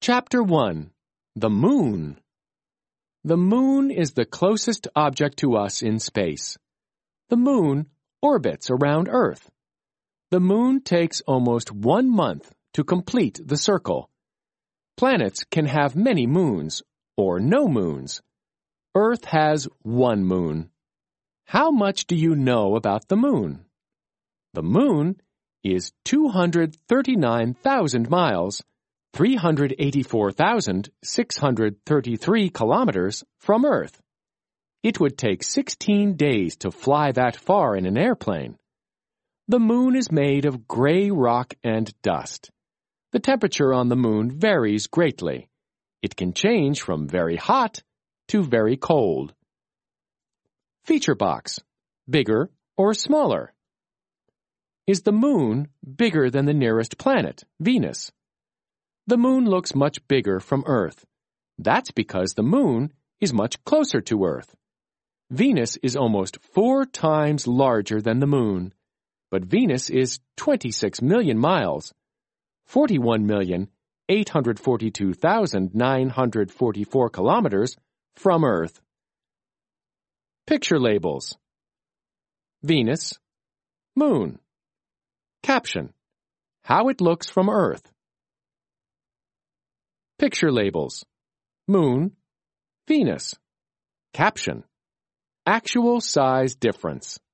Chapter 1. The Moon. The Moon is the closest object to us in space. The Moon orbits around Earth. The Moon takes almost 1 month to complete the circle. Planets can have many moons, or no moons. Earth has 1 moon. How much do you know about the Moon? The Moon is 239,000 miles, 384,633 kilometers from Earth. It would take 16 days to fly that far in an airplane. The Moon is made of gray rock and dust. The temperature on the Moon varies greatly. It can change from very hot to very cold. Feature box: bigger or smaller? Is the Moon bigger than the nearest planet, Venus? The Moon looks much bigger from Earth. That's because the Moon is much closer to Earth. Venus is almost 4 times larger than the Moon, but Venus is 26 million miles, 41,842,944 kilometers from Earth. Picture labels: Venus, Moon. Caption: how it looks from Earth. Picture labels: Moon, Venus. Caption: actual size difference.